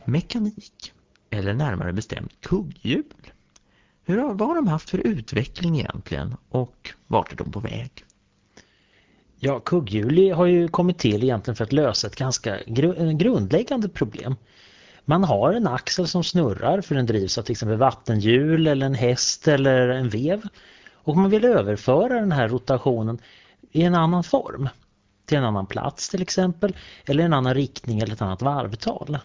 mekanik, eller närmare bestämt kugghjul. Vad har de haft för utveckling egentligen och vart är de på väg? Ja, kugghjul har ju kommit till egentligen för att lösa ett ganska grundläggande problem. Man har en axel som snurrar för den drivs av till exempel vattenhjul eller en häst eller en vev. Och man vill överföra den här rotationen i en annan form. Till en annan plats till exempel. Eller en annan riktning eller ett annat varvtal.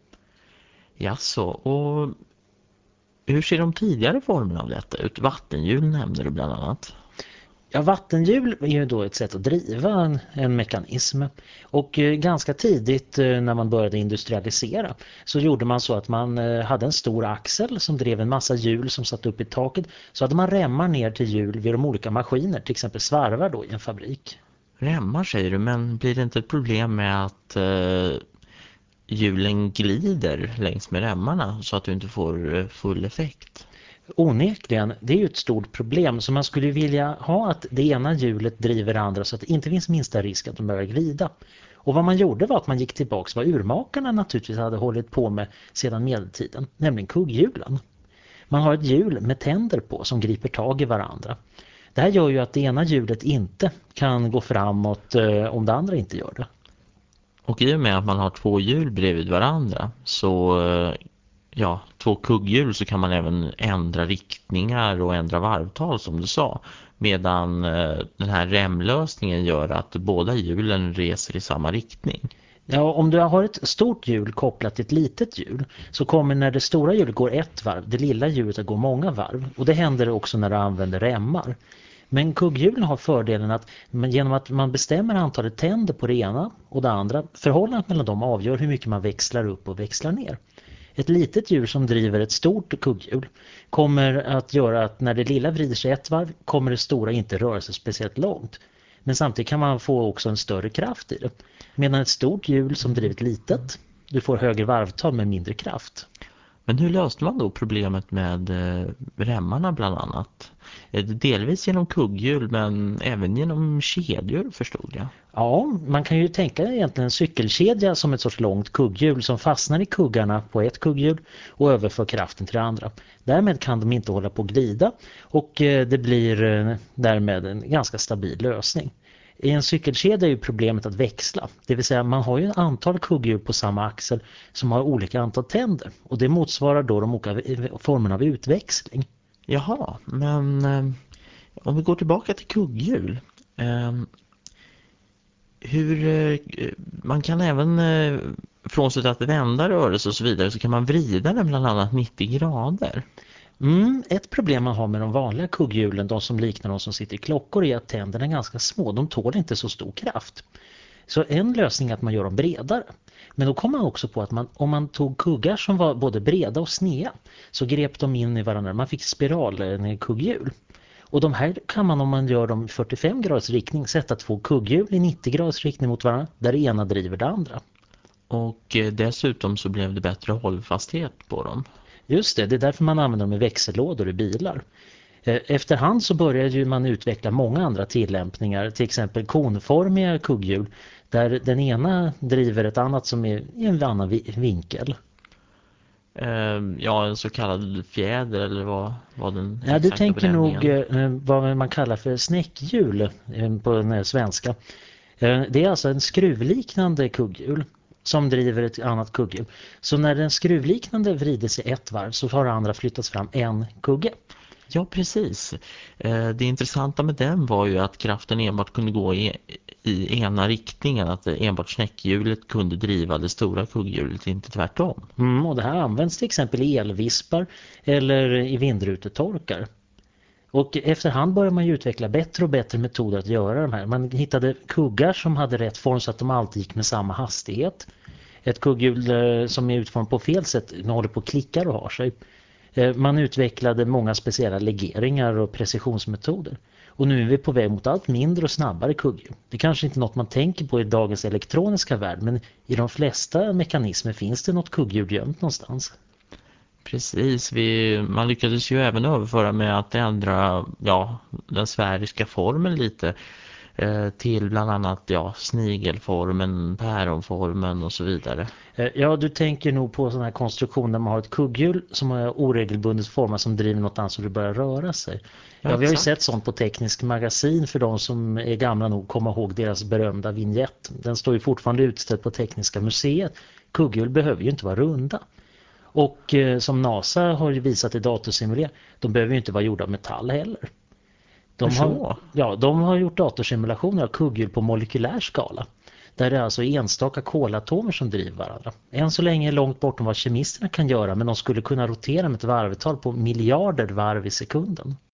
Jaså, och hur ser de tidigare formerna av detta ut? Vattenhjul nämnde du bland annat. Ja, vattenhjul är ju då ett sätt att driva en mekanism. Och ganska tidigt när man började industrialisera så gjorde man så att man hade en stor axel som drev en massa hjul som satt upp i taket. Så hade man remmar ner till hjul vid de olika maskiner, till exempel svarvar då i en fabrik. Remmar säger du, men blir det inte ett problem med att hjulen glider längs med remmarna så att du inte får full effekt? Onekligen, det är ju ett stort problem, så man skulle vilja ha att det ena hjulet driver det andra så att det inte finns minsta risk att de börjar glida. Och vad man gjorde var att man gick tillbaka vad urmakarna naturligtvis hade hållit på med sedan medeltiden, nämligen kugghjulen. Man har ett hjul med tänder på som griper tag i varandra. Det här gör ju att det ena hjulet inte kan gå framåt om det andra inte gör det. Och i och med att man har två hjul bredvid varandra så två kugghjul, så kan man även ändra riktningar och ändra varvtal som du sa. Medan den här remlösningen gör att båda hjulen reser i samma riktning. Ja, om du har ett stort hjul kopplat till ett litet hjul så kommer när det stora hjulet går ett varv, det lilla hjulet att gå många varv. Och det händer också när du använder remmar. Men kugghjulen har fördelen att genom att man bestämmer antalet tänder på det ena och det andra, förhållandet mellan dem avgör hur mycket man växlar upp och växlar ner. Ett litet hjul som driver ett stort kugghjul kommer att göra att när det lilla vrider sig ett varv kommer det stora inte röra sig speciellt långt. Men samtidigt kan man få också en större kraft i det. Medan ett stort hjul som driver ett litet, du får högre varvtal med mindre kraft. Men hur löste man då problemet med remmarna bland annat? Delvis genom kugghjul men även genom kedjor, förstod jag. Ja, man kan ju tänka egentligen en cykelkedja som ett sorts långt kugghjul som fastnar i kuggarna på ett kugghjul och överför kraften till det andra. Därmed kan de inte hålla på att glida och det blir därmed en ganska stabil lösning. I en cykelkedja är ju problemet att växla. Det vill säga man har ju ett antal kugghjul på samma axel som har olika antal tänder. Och det motsvarar då de olika formerna av utväxling. Jaha, men om vi går tillbaka till kugghjul. Man kan även frånsett att vända rörelse och så vidare så kan man vrida den bland annat 90 grader. Ett problem man har med de vanliga kugghjulen, de som liknar de som sitter i klockor, är att tänderna är ganska små. De tål inte så stor kraft. Så en lösning är att man gör dem bredare. Men då kom man också på att om man tog kuggar som var både breda och sneda så grep de in i varandra. Man fick kugghjul. Och de här kan man, om man gör dem i 45 graders riktning, sätta två kugghjul i 90 graders riktning mot varandra där det ena driver det andra. Och dessutom så blev det bättre hållfasthet på dem. Just det, det är därför man använder dem i växellådor i bilar. Efterhand så började ju man utveckla många andra tillämpningar, till exempel konformiga kugghjul där den ena driver ett annat som är i en annan vinkel. En så kallad fjäder eller vad den Ja, du tänker benämningen. nog vad man kallar för snäckhjul på den svenska. Det är alltså en skruvliknande kugghjul som driver ett annat kugghjul. Så när den skruvliknande vrider sig ett varv så har det andra flyttats fram en kugge. Ja, precis. Det intressanta med den var ju att kraften enbart kunde gå i ena riktningen. Att enbart snäckhjulet kunde driva det stora kugghjulet, inte tvärtom. Och det här används till exempel i elvispar eller i vindrutetorkar. Och efterhand började man ju utveckla bättre och bättre metoder att göra de här. Man hittade kuggar som hade rätt form så att de alltid gick med samma hastighet. Ett kugghjul som är utformat på fel sätt håller på klickar och har sig. Man utvecklade många speciella legeringar och precisionsmetoder. Och nu är vi på väg mot allt mindre och snabbare kugghjul. Det är kanske inte något man tänker på i dagens elektroniska värld, men i de flesta mekanismer finns det något kugghjul gömt någonstans. Precis, man lyckades ju även överföra med att ändra den sfäriska formen lite. till bland annat snigelformen, päronformen och så vidare. Ja, du tänker nog på sån här konstruktion där man har ett kugghjul som är oregelbundet format som driver något annat så det börjar röra sig. Ja, Ja, vi har ju exakt. sett sånt på Teknisk Magasin för de som är gamla nog komma ihåg deras berömda vignett. Den står ju fortfarande utställd på Tekniska museet. Kugghjul behöver ju inte vara runda. Och som NASA har ju visat i datorsimulering, de behöver ju inte vara gjorda av metall heller. Så. De har gjort datorsimulationer av kugghjul på molekylär skala. Där det är alltså enstaka kolatomer som driver varandra. Än så länge är långt bortom vad kemisterna kan göra, men de skulle kunna rotera med ett varvtal på miljarder varv i sekunden.